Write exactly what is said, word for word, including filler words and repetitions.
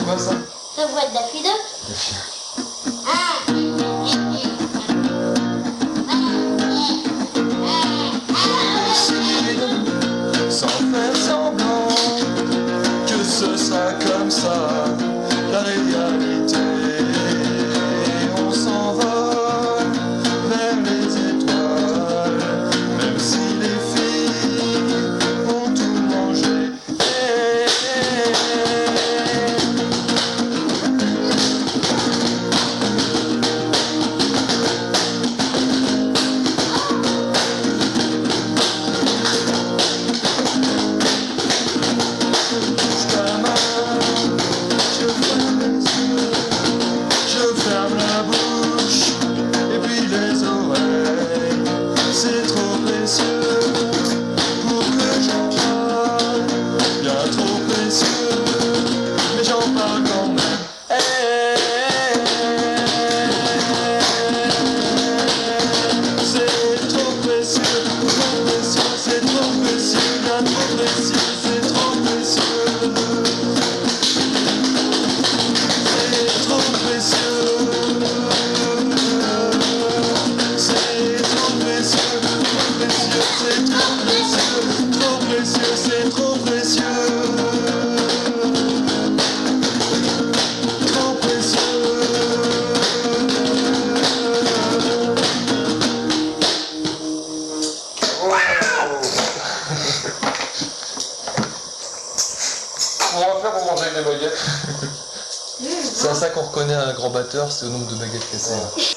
quoi ça? Ça va être Daffy deux. Sans faire semblant que ce sera comme ça, la réalité. On s'envole vers les étoiles, même si les filles ont tout mangé. Hey, hey, je ferme la bouche et puis les oreilles. C'est trop précieux pour que j'en parle, bien trop précieux, mais j'en parle quand même. Hey, c'est trop précieux, trop précieux, c'est trop précieux, bien trop précieux, c'est trop précieux. C'est trop précieux, c'est trop précieux, trop précieux, c'est trop précieux, trop précieux, c'est trop précieux, trop précieux. On va faire pour manger des baguettes. C'est à ça qu'on reconnaît un grand batteur, c'est au nombre de baguettes cassées.